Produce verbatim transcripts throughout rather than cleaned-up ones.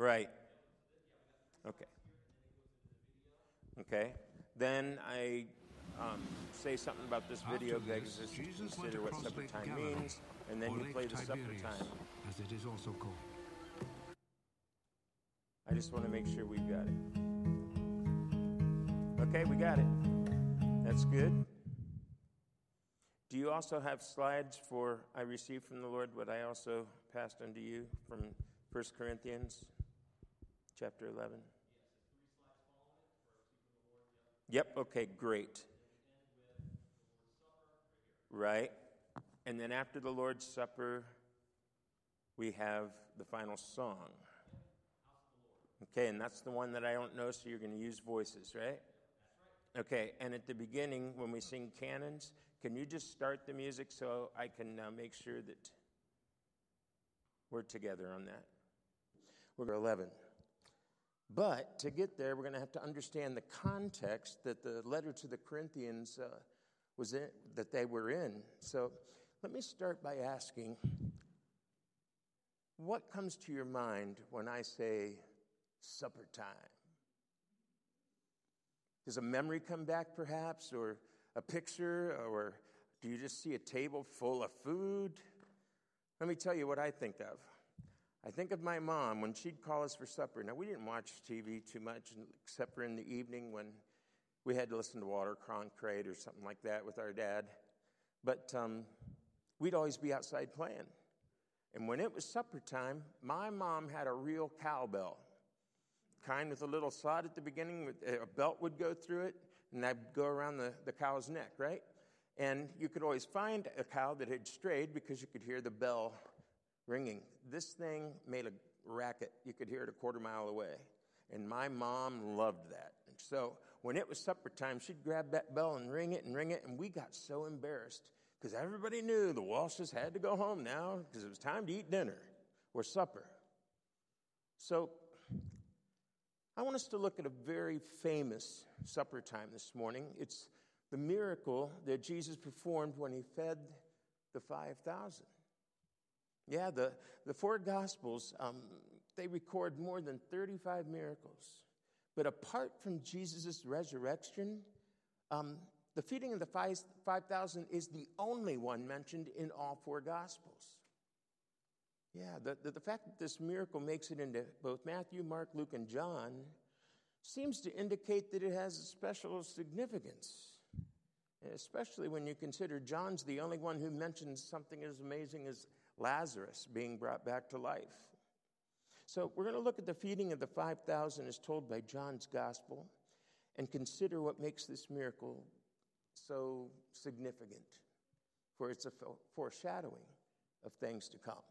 Right. Okay. Okay. Then I um, say something about this video, begs us to consider what supper time means, and then you play the supper time. As it is also called. I just want to make sure we've got it. Okay, we got it. That's good. Do you also have slides for I received from the Lord what I also passed unto you from First Corinthians chapter eleven? Yep, okay, great. Right. And then after the Lord's Supper, we have the final song. Okay, and that's the one that I don't know, so you're going to use voices, right? Okay, and at the beginning, when we sing canons, can you just start the music so I can uh, make sure that we're together on that? We're eleven. But to get there, we're going to have to understand the context that the letter to the Corinthians uh, was in, that they were in. So let me start by asking, what comes to your mind when I say supper time? Does a memory come back, perhaps, or a picture, or do you just see a table full of food? Let me tell you what I think of. I think of my mom when she'd call us for supper. Now, we didn't watch T V too much, except for in the evening when we had to listen to Walter Cronkite or something like that with our dad. But um, we'd always be outside playing. And when it was supper time, my mom had a real cowbell, kind with a little slot at the beginning. A belt would go through it, and that'd go around the, the cow's neck, right? And you could always find a cow that had strayed because you could hear the bell ringing. This thing made a racket. You could hear it a quarter mile away. And my mom loved that. And so when it was supper time, she'd grab that bell and ring it and ring it, and we got so embarrassed because everybody knew the Walshes had to go home now because it was time to eat dinner or supper. So I want us to look at a very famous supper time this morning. It's the miracle that Jesus performed when he fed the five thousand. Yeah, the, the four Gospels, um, they record more than thirty-five miracles. But apart from Jesus' resurrection, um, the feeding of the five thousand is the only one mentioned in all four Gospels. Yeah, the, the, the fact that this miracle makes it into both Matthew, Mark, Luke, and John seems to indicate that it has a special significance, especially when you consider John's the only one who mentions something as amazing as Lazarus being brought back to life. So we're going to look at the feeding of the five thousand as told by John's Gospel and consider what makes this miracle so significant, for it's a foreshadowing of things to come.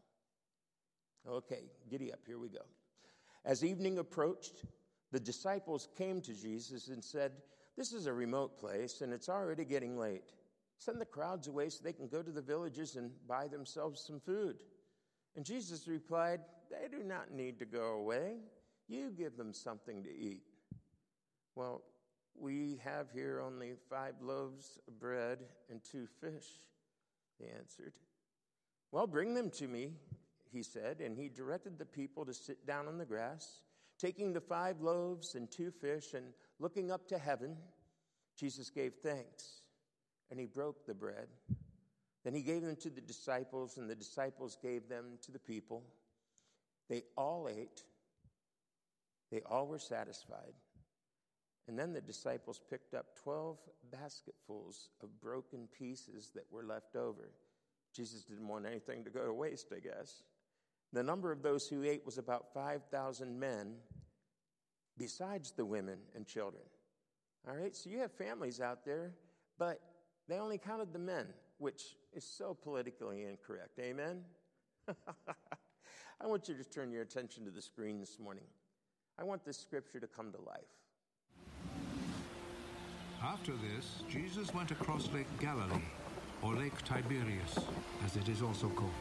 Okay, giddy up, here we go. As evening approached, the disciples came to Jesus and said, "This is a remote place, and it's already getting late. Send the crowds away so they can go to the villages and buy themselves some food." And Jesus replied, "They do not need to go away. You give them something to eat." "Well, we have here only five loaves of bread and two fish," they answered. "Well, bring them to me," he said, and he directed the people to sit down on the grass. Taking the five loaves and two fish and looking up to heaven, Jesus gave thanks, and he broke the bread. Then he gave them to the disciples, and the disciples gave them to the people. They all ate. They all were satisfied. And then the disciples picked up twelve basketfuls of broken pieces that were left over. Jesus didn't want anything to go to waste, I guess. The number of those who ate was about five thousand men, besides the women and children. All right, so you have families out there, but they only counted the men, which is so politically incorrect. Amen? I want you to turn your attention to the screen this morning. I want this scripture to come to life. After this, Jesus went across Lake Galilee, or Lake Tiberias, as it is also called.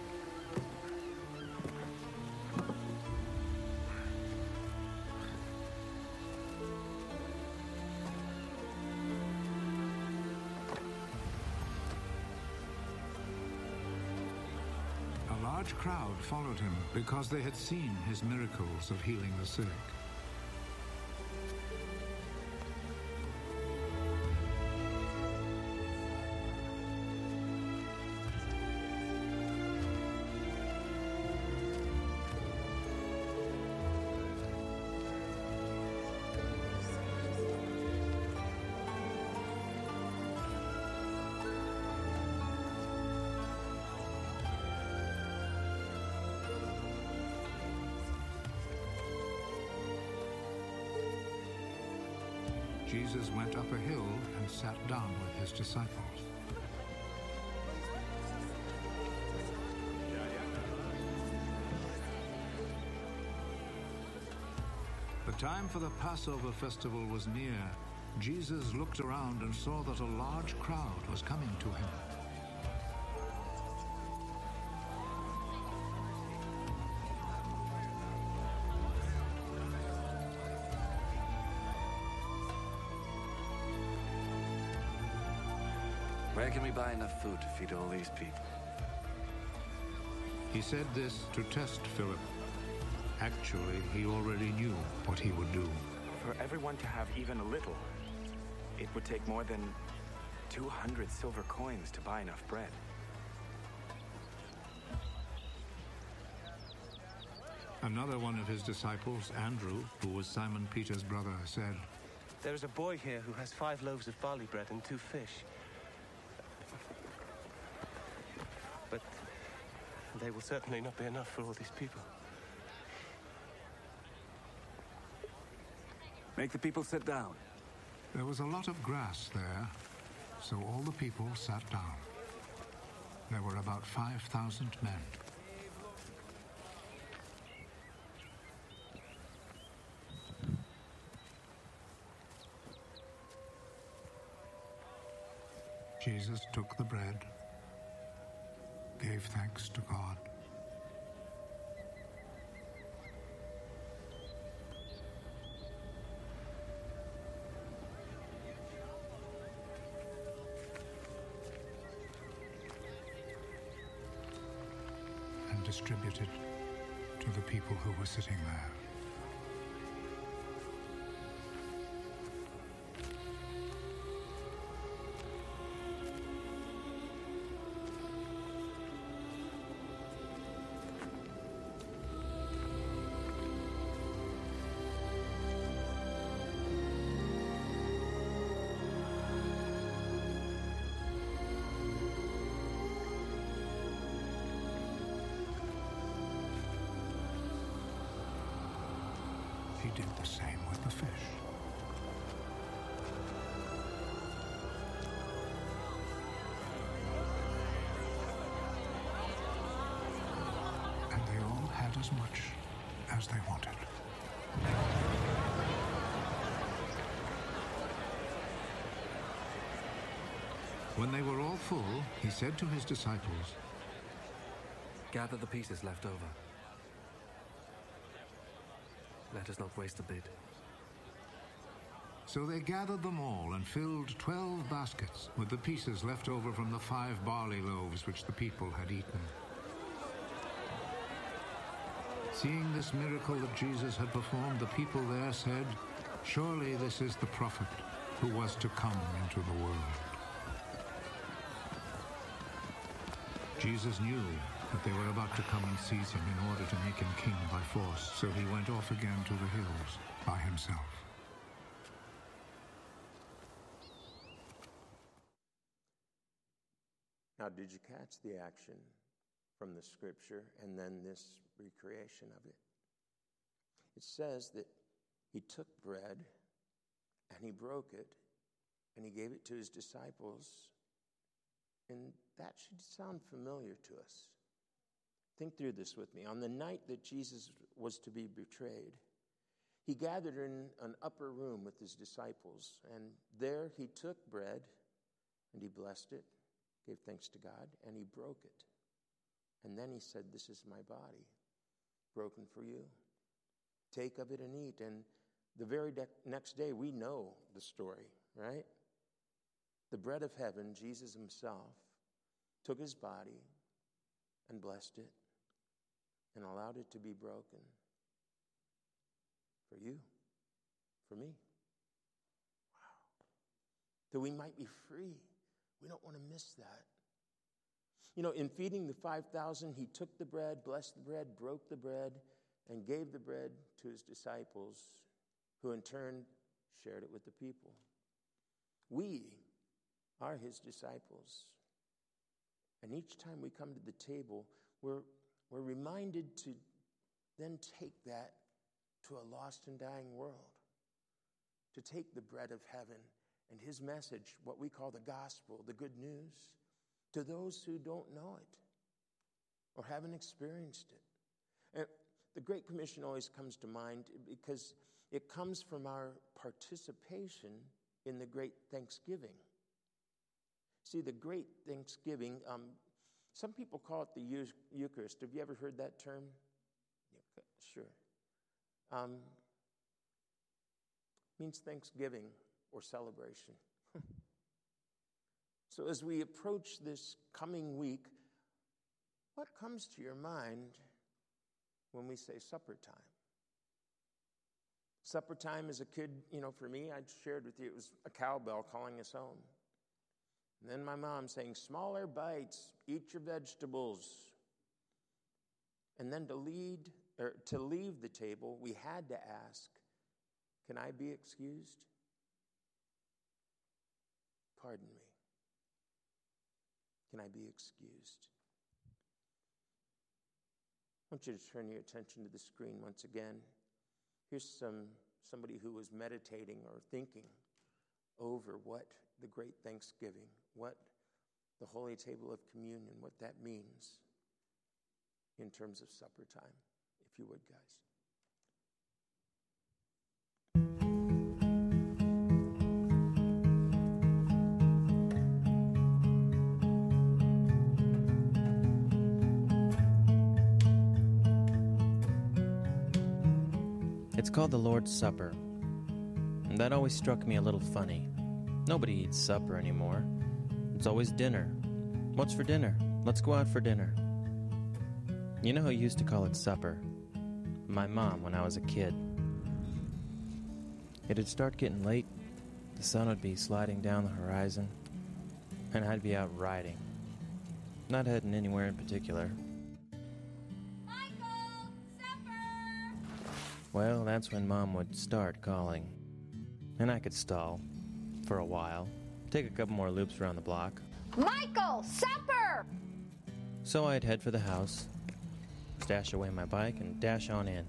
A large large crowd followed him because they had seen his miracles of healing the sick. Jesus went up a hill and sat down with his disciples. The time for the Passover festival was near. Jesus looked around and saw that a large crowd was coming to him. Where can we buy enough food to feed all these people? He said this to test Philip. Actually, he already knew what he would do. For everyone to have even a little, it would take more than two hundred silver coins to buy enough bread. Another one of his disciples, Andrew, who was Simon Peter's brother, said, "There is a boy here who has five loaves of barley bread and two fish. But they will certainly not be enough for all these people." Make the people sit down. There was a lot of grass there, so all the people sat down. There were about five thousand men. Jesus took the bread, gave thanks to God, and distributed to the people who were sitting there. He did the same with the fish. And they all had as much as they wanted. When they were all full, he said to his disciples, Gather the pieces left over. Let us not waste a bit. So they gathered them all and filled twelve baskets with the pieces left over from the five barley loaves which the people had eaten. Seeing this miracle that Jesus had performed, the people there said, "Surely this is the prophet who was to come into the world." Jesus knew that they were about to come and seize him in order to make him king by force, so he went off again to the hills by himself. Now, did you catch the action from the scripture and then this recreation of it? It says that he took bread and he broke it and he gave it to his disciples, and that should sound familiar to us. Think through this with me. On the night that Jesus was to be betrayed, he gathered in an upper room with his disciples, and there he took bread and he blessed it, gave thanks to God, and he broke it. And then he said, "This is my body, broken for you. Take of it and eat." And the very de- next day, we know the story, right? The bread of heaven, Jesus himself, took his body and blessed it, and allowed it to be broken. For you, for me. Wow. That we might be free. We don't want to miss that. You know, in feeding the five thousand, he took the bread, blessed the bread, broke the bread, and gave the bread to his disciples, who in turn shared it with the people. We are his disciples. And each time we come to the table, we're, we're reminded to then take that to a lost and dying world. To take the bread of heaven and his message, what we call the gospel, the good news, to those who don't know it or haven't experienced it. And the Great Commission always comes to mind because it comes from our participation in the Great Thanksgiving. See, the Great Thanksgiving, um, some people call it the Eucharist. Have you ever heard that term? Yeah, sure. Um, means thanksgiving or celebration. So as we approach this coming week, what comes to your mind when we say supper time? Supper time as a kid, you know, for me, I shared with you, it was a cowbell calling us home. And then my mom saying, smaller bites, eat your vegetables. And then to lead, or to leave the table, we had to ask, can I be excused? Pardon me. Can I be excused? I want you to turn your attention to the screen once again. Here's some somebody who was meditating or thinking over what the Great Thanksgiving, what the Holy Table of Communion, what that means in terms of supper time, if you would, guys. It's called the Lord's Supper. And that always struck me a little funny. Nobody eats supper anymore. It's always dinner. What's for dinner? Let's go out for dinner. You know who used to call it supper? My mom when I was a kid. It'd start getting late, the sun would be sliding down the horizon, and I'd be out riding. Not heading anywhere in particular. Michael! Supper! Well, that's when Mom would start calling. And I could stall for a while, take a couple more loops around the block. Michael! Supper! So I'd head for the house, stash away my bike, and dash on in.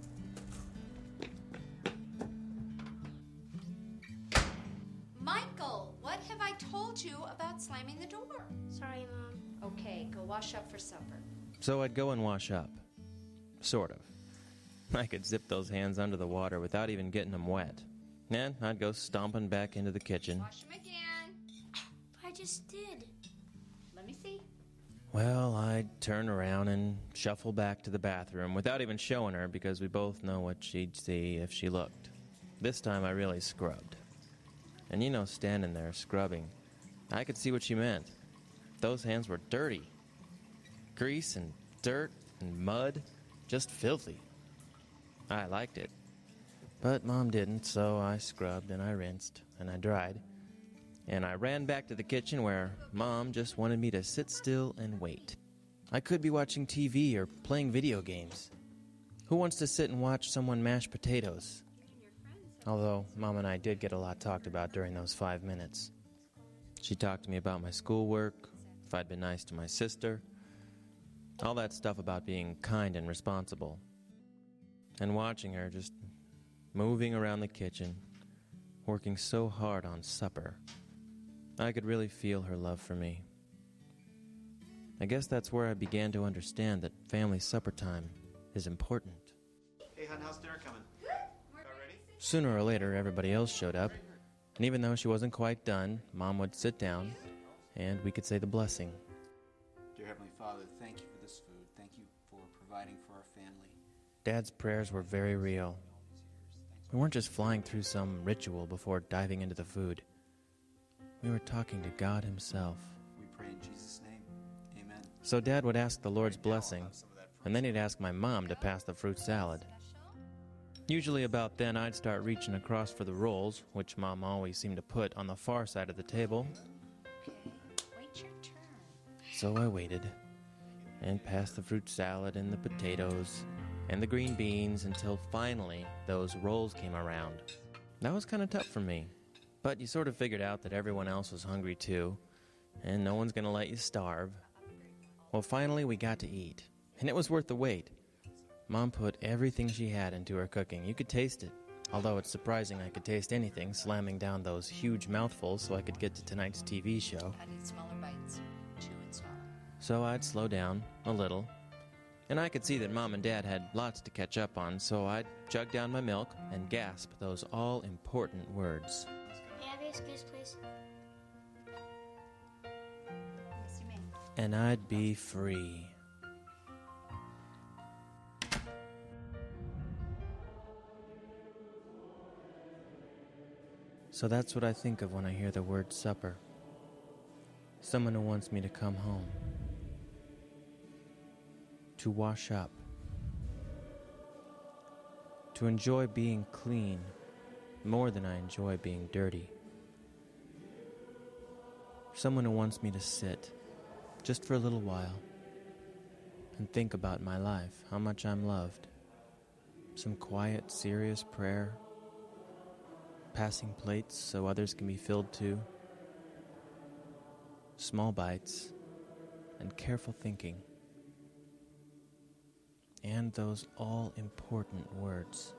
Michael, what have I told you about slamming the door? Sorry, Mom. Okay, go wash up for supper. So I'd go and wash up. Sort of. I could zip those hands under the water without even getting them wet. And I'd go stomping back into the kitchen. Wash them again. I just did. Let me see. Well, I'd turn around and shuffle back to the bathroom without even showing her because we both know what she'd see if she looked. This time I really scrubbed. And you know, standing there scrubbing, I could see what she meant. Those hands were dirty. Grease and dirt and mud, just filthy. I liked it. But Mom didn't, so I scrubbed and I rinsed and I dried. And I ran back to the kitchen where Mom just wanted me to sit still and wait. I could be watching T V or playing video games. Who wants to sit and watch someone mash potatoes? Although Mom and I did get a lot talked about during those five minutes. She talked to me about my schoolwork, if I'd been nice to my sister, all that stuff about being kind and responsible. And watching her just moving around the kitchen, working so hard on supper, I could really feel her love for me. I guess that's where I began to understand that family supper time is important. Hey, hon, how's dinner coming? About ready? Sooner or later, everybody else showed up, and even though she wasn't quite done, Mom would sit down, and we could say the blessing. Dear Heavenly Father, thank you for this food. Thank you for providing for our family. Dad's prayers were very real. We weren't just flying through some ritual before diving into the food. We were talking to God himself. We pray in Jesus' name. Amen. So Dad would ask the Lord's blessing, and then he'd ask my mom to pass the fruit salad. Usually about then, I'd start reaching across for the rolls, which Mom always seemed to put on the far side of the table. Wait your turn. So I waited, and passed the fruit salad and the potatoes and the green beans until finally those rolls came around. That was kind of tough for me, but you sort of figured out that everyone else was hungry too, and no one's going to let you starve. Well, finally we got to eat, and it was worth the wait. Mom put everything she had into her cooking. You could taste it, although it's surprising I could taste anything, slamming down those huge mouthfuls so I could get to tonight's T V show. I'd eat smaller bites. Chew and swallow. So I'd slow down a little, and I could see that Mom and Dad had lots to catch up on, so I'd chug down my milk and gasp those all-important words. May I have your excuse, please? Yes, you may. And I'd be free. So that's what I think of when I hear the word supper. Someone who wants me to come home. To wash up. To enjoy being clean more than I enjoy being dirty. Someone who wants me to sit, just for a little while, and think about my life, how much I'm loved. Some quiet, serious prayer. Passing plates so others can be filled too. Small bites and careful thinking. And those all-important words.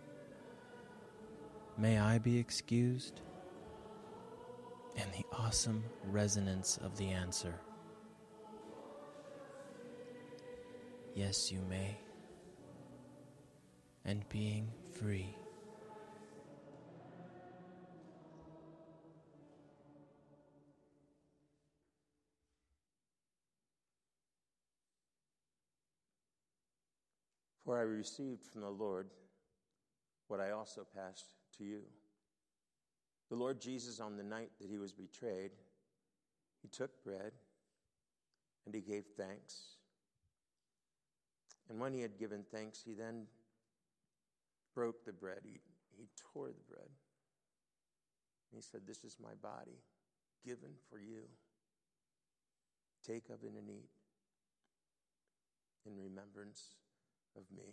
May I be excused? And the awesome resonance of the answer. Yes, you may. And being free. For I received from the Lord what I also passed to you. The Lord Jesus, on the night that he was betrayed, he took bread and he gave thanks. And when he had given thanks, he then broke the bread. He, he tore the bread. And he said, "This is my body given for you. Take of it and eat in remembrance of me."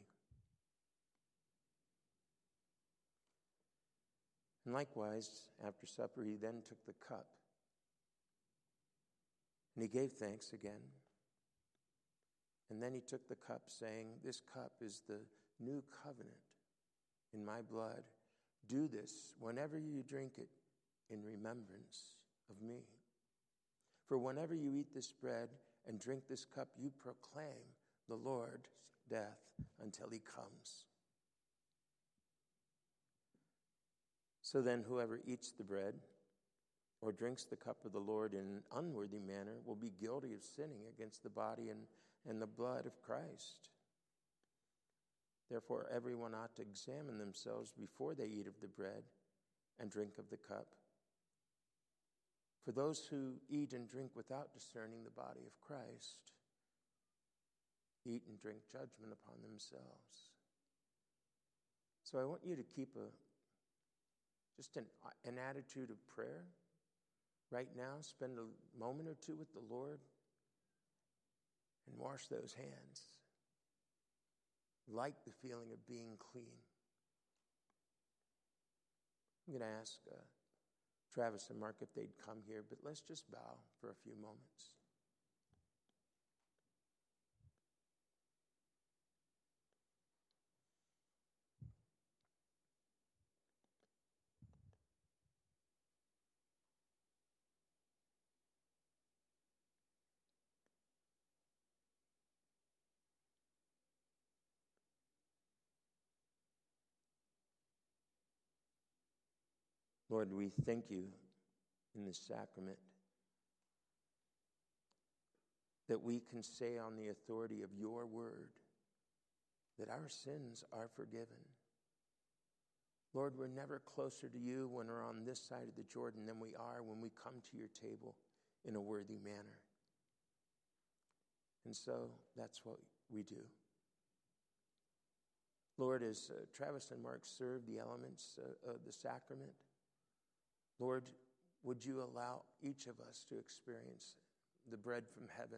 And likewise, after supper, he then took the cup. And he gave thanks again. And then he took the cup, saying, "This cup is the new covenant in my blood. Do this whenever you drink it in remembrance of me. For whenever you eat this bread and drink this cup, you proclaim the Lord's death until he comes." So then whoever eats the bread or drinks the cup of the Lord in an unworthy manner will be guilty of sinning against the body and, and the blood of Christ. Therefore, everyone ought to examine themselves before they eat of the bread and drink of the cup. For those who eat and drink without discerning the body of Christ eat and drink judgment upon themselves. So I want you to keep a just an, an attitude of prayer right now. Spend a moment or two with the Lord and wash those hands. Like the feeling of being clean. I'm going to ask uh, Travis and Mark if they'd come here, but let's just bow for a few moments. Lord, we thank you in this sacrament that we can say on the authority of your word that our sins are forgiven. Lord, we're never closer to you when we're on this side of the Jordan than we are when we come to your table in a worthy manner. And so that's what we do. Lord, as uh, Travis and Mark serve the elements uh, of the sacrament, Lord, would you allow each of us to experience the bread from heaven,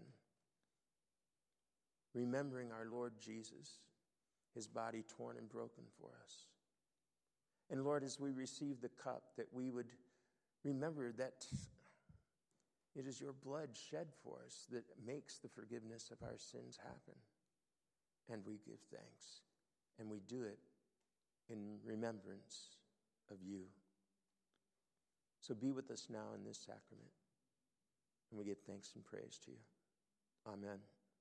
remembering our Lord Jesus, his body torn and broken for us. And Lord, as we receive the cup, that we would remember that it is your blood shed for us that makes the forgiveness of our sins happen. And we give thanks. And we do it in remembrance of you. So be with us now in this sacrament. And we give thanks and praise to you. Amen.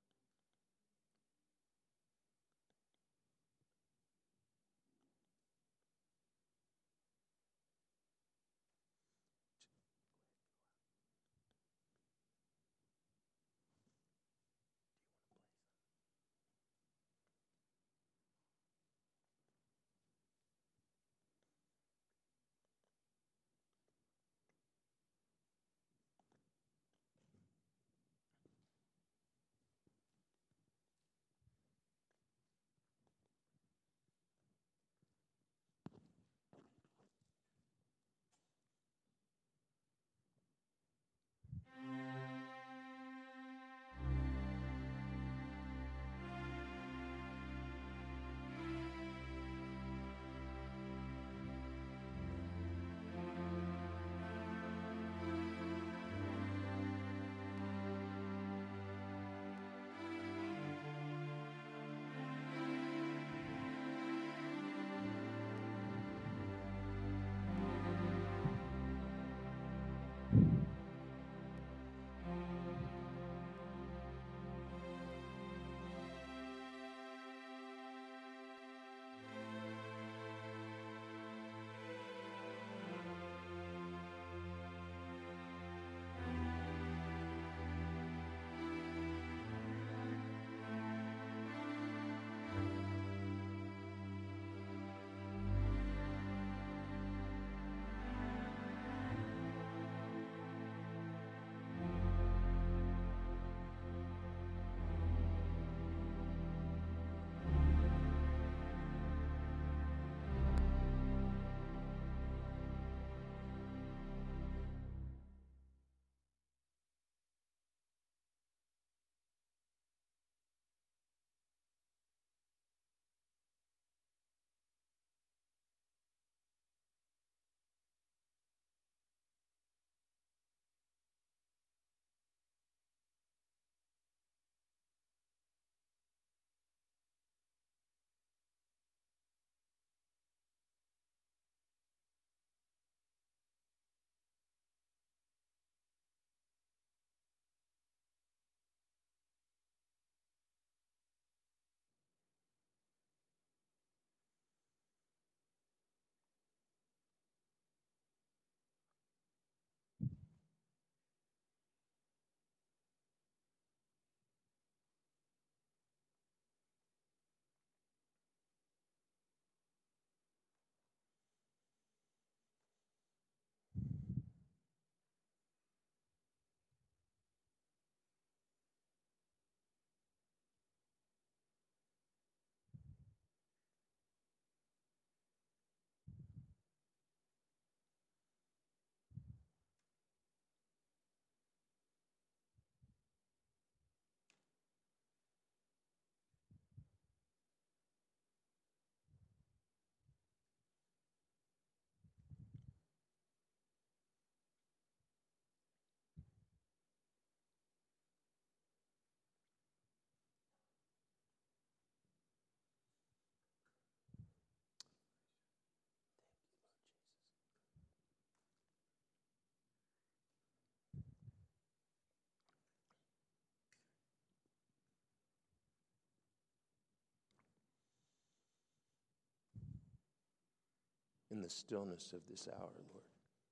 In the stillness of this hour, Lord,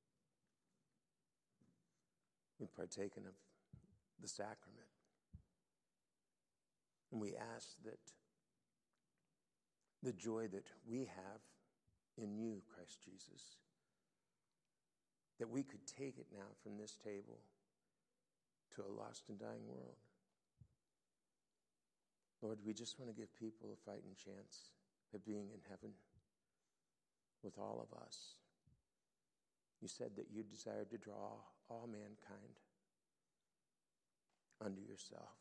we've partaken of the sacrament. And we ask that the joy that we have in you, Christ Jesus, that we could take it now from this table to a lost and dying world. Lord, we just want to give people a fighting chance of being in heaven with all of us. You said that you desired to draw all mankind unto yourself.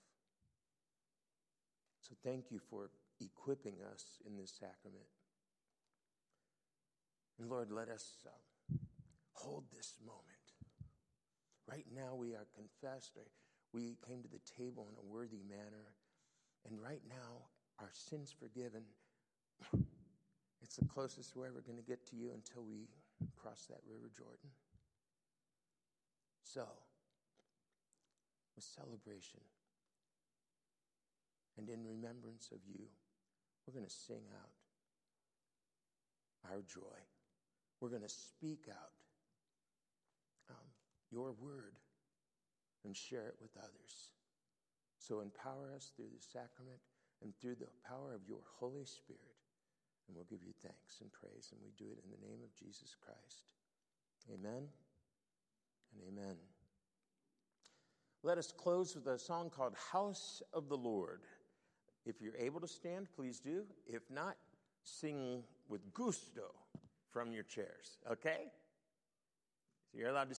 So thank you for equipping us in this sacrament. And Lord, let us uh, hold this moment. Right now we are confessed, or we came to the table in a worthy manner, and right now our sins forgiven. It's the closest we're ever going to get to you until we cross that River Jordan. So, with celebration and in remembrance of you, we're going to sing out our joy. We're going to speak out um, your word and share it with others. So empower us through the sacrament and through the power of your Holy Spirit. And we'll give you thanks and praise, and we do it in the name of Jesus Christ. Amen and amen. Let us close with a song called House of the Lord. If you're able to stand, please do. If not, sing with gusto from your chairs, okay? So you're allowed to